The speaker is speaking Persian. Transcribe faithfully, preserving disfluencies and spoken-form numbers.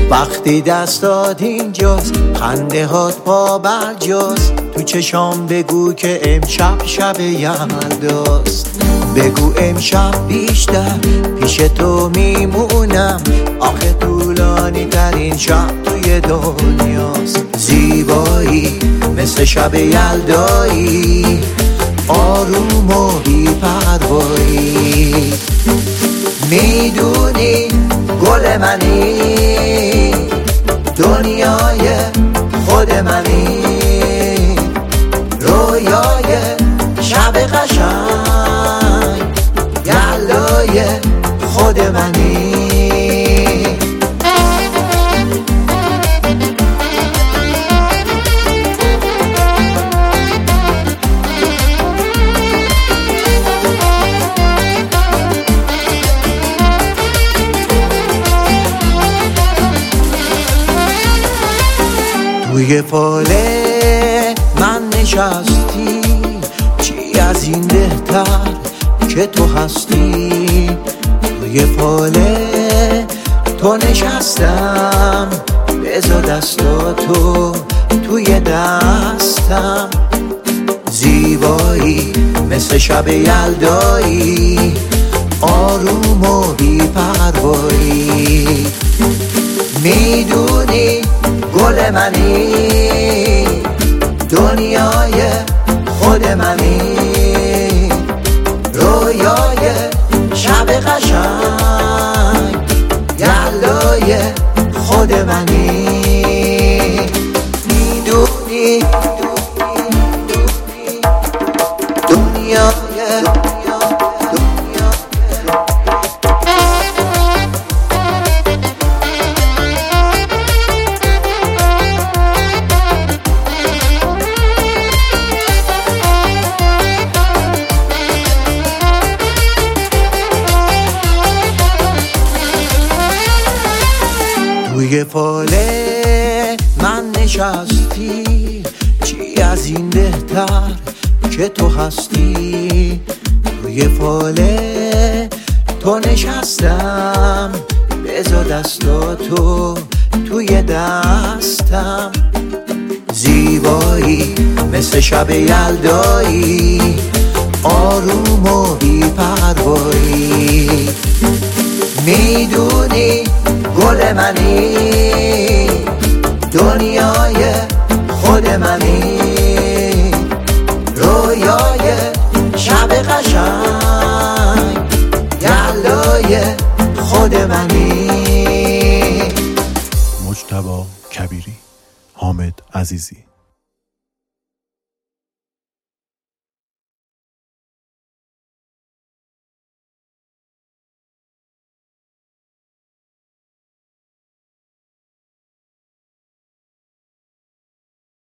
وقتی دستات اینجاست، خنده هات پا برجاست، تو چشام بگو که امشب شب یلداست. بگو امشب بیشتر پیش تو میمونم، آخه طولانی ترین شب توی دنیاست. زیبایی مثل شب یلدایی، آروم و بی پروایی. میدونی گل منی، دنیای خود منی، رویای شب قشنگ، یلدای خود منی. توی فاله من نشستی، چی از این بهتر که تو هستی. توی فاله تو نشستم، بذار دستاتو توی دستم. زیبایی مثل شب یلدایی، آروم و بی پروایی. میدونی گل منی، دنیای خود منی، رویای شب قشنگ، یلدای خود منی. میدونی دنیای توی فاله من نشستی، چی از این بهتر که تو هستی. توی فاله تو نشستم، بذار دستاتو توی دستم. زیبایی مثل شب یلدایی، آروم و بی پروایی. میدونی گل منی، دنیای خود منی، رویای شب قشنگ، یلدای خود منی. مجتبی کبیری، حامد عزیزی.